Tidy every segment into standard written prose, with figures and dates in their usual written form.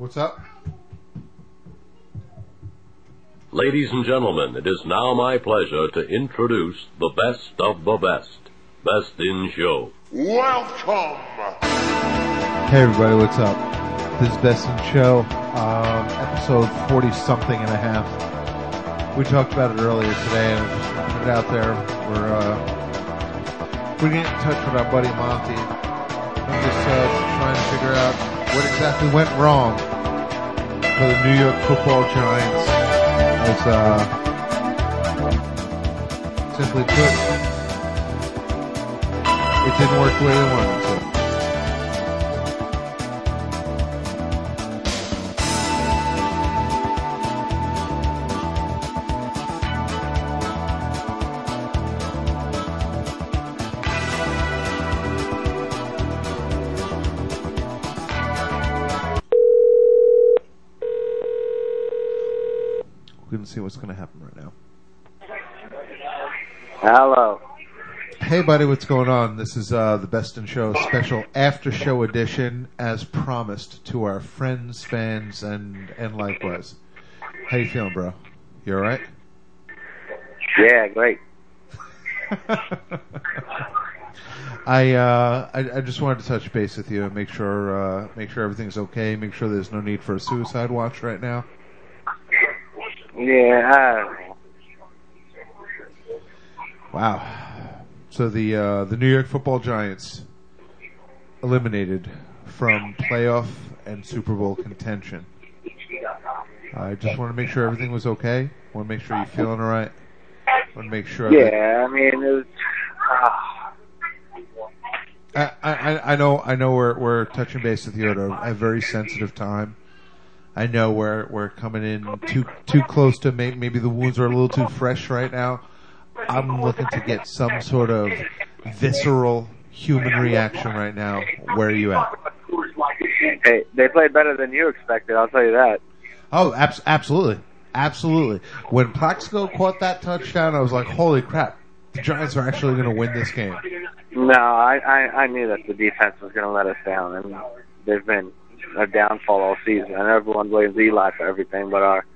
What's up? Ladies and gentlemen, it is now my pleasure to introduce the best of the best. Best in Show. Welcome! Hey everybody, what's up? This is Best in Show, episode 40-something and a half. We talked about it earlier today, and just put it out there. We're getting in touch with our buddy Monty. I'm just trying to figure out what exactly went wrong for the New York Football Giants. As simply put, it didn't work the way they wanted it to. We're going to see what's going to happen right now. Hello. Hey, buddy, what's going on? This is the Best in Show special after-show edition, as promised to our friends, fans, and likewise. How you feeling, bro? You all right? Yeah, great. I just wanted to touch base with you and make sure everything's okay. Make sure there's no need for a suicide watch right now. Yeah. Wow. So the New York Football Giants eliminated from playoff and Super Bowl contention. I just want to make sure everything was okay. Want to make sure you're feeling all right. Want to make sure. Yeah, I mean, it was. I know we're touching base with you at a very sensitive time. I know we're coming in too close to maybe the wounds are a little too fresh right now. I'm looking to get some sort of visceral human reaction right now. Where are you at? Hey, they played better than you expected, I'll tell you that. Oh, absolutely. Absolutely. When Plaxico caught that touchdown, I was like, holy crap, the Giants are actually going to win this game. No, I knew that the defense was going to let us down, and they've been a downfall all season. And everyone blames Eli for everything, but our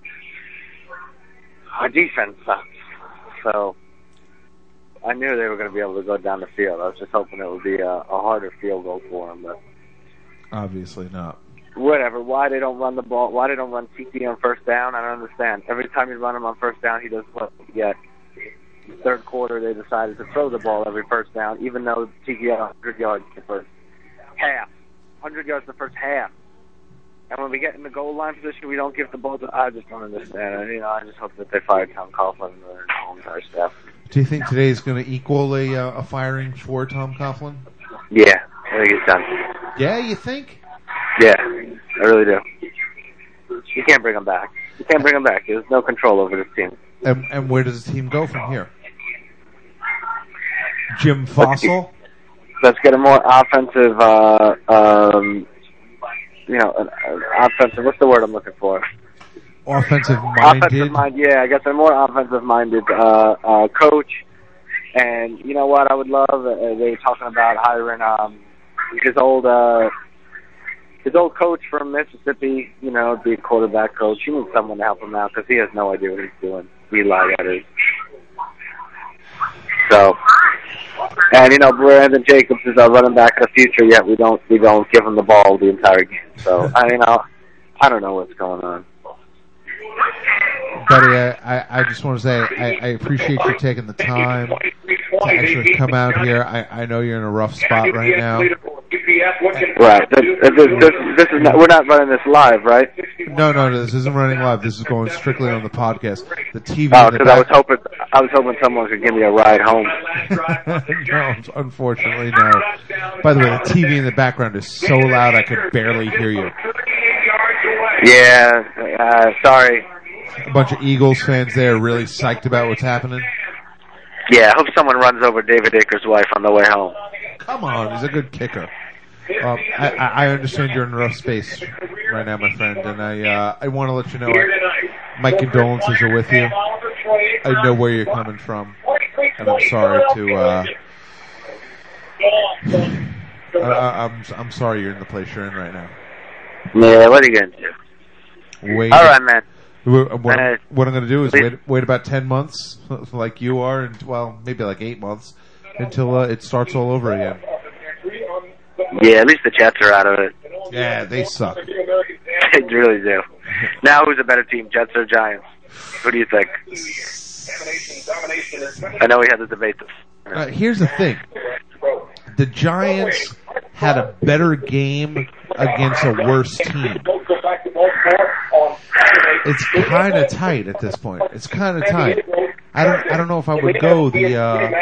defense sucks. So I knew they were going to be able to go down the field. I was just hoping it would be a harder field goal for them, but obviously not. Whatever. Why they don't run the ball? Why they don't run TT on first down? I don't understand. Every time you run him on first down, he does what he gets. In the third quarter, they decided to throw the ball every first down, even though TT had 100 yards the first half. 100 yards the first half. And when we get in the goal line position, we don't give the ball to. I just don't understand. I just hope that they fire Tom Coughlin and their whole entire staff. Do you think today is going to equal a firing for Tom Coughlin? Yeah, I think it's done. Yeah, you think? Yeah, I really do. You can't bring him back. You can't bring him back. There's no control over this team. And where does the team go from here? Jim Fossil? Let's get a more offensive, offensive, what's the word I'm looking for? Offensive-minded? I guess a more offensive-minded coach. And you know what I would love? They were talking about hiring his old coach from Mississippi, be a quarterback coach. He needs someone to help him out because he has no idea what he's doing. Eli, that is. So, and Brandon Jacobs is our running back of the future. Yet we don't give him the ball the entire game. So I don't know what's going on. Buddy, I just want to say I appreciate you taking the time to actually come out here. I know you're in a rough spot right now. Right. This is not. We're not running this live, right? No. This isn't running live. This is going strictly on the podcast. The TV. Oh, because I was hoping someone could give me a ride home. No, unfortunately, no. By the way, the TV in the background is so loud I could barely hear you. Yeah. Sorry. A bunch of Eagles fans there really psyched about what's happening. Yeah, I hope someone runs over David Akers' wife on the way home. Come on, he's a good kicker. I understand you're in a rough space right now, my friend, and I want to let you know my condolences are with you. I know where you're coming from, and I'm sorry to. I'm sorry you're in the place you're in right now. Yeah, what are you going to do? Wait. All right, man. What I'm going to do is wait about 10 months, like you are, and maybe like 8 months, until it starts all over again. Yeah, at least the Jets are out of it. Yeah, they suck. They really do. Now, who's a better team, Jets or Giants? What do you think? I know we had the debate. Here's the thing. The Giants had a better game against a worse team. It's kind of tight at this point. It's kind of tight. I don't know if I would go the.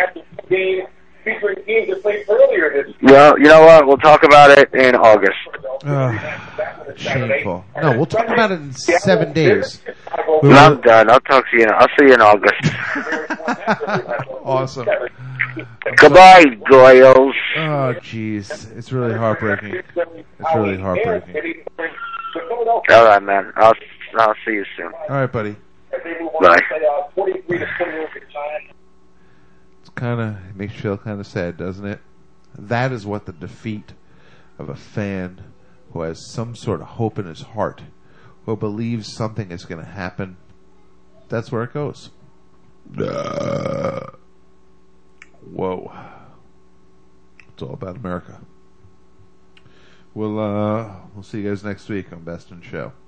Well, you know what? We'll talk about it in August. Shameful. No, we'll talk about it in 7 days. I'm done. I'll talk to you. I'll see you in August. Awesome. Goodbye, Goyles. Oh, jeez. It's really heartbreaking. It's really heartbreaking. All right, man. I'll see you soon. All right, buddy. Bye. It makes you feel kind of sad, doesn't it? That is what the defeat of a fan who has some sort of hope in his heart, who believes something is going to happen, that's where it goes. Whoa. It's all about America. We'll see you guys next week on Best in Show.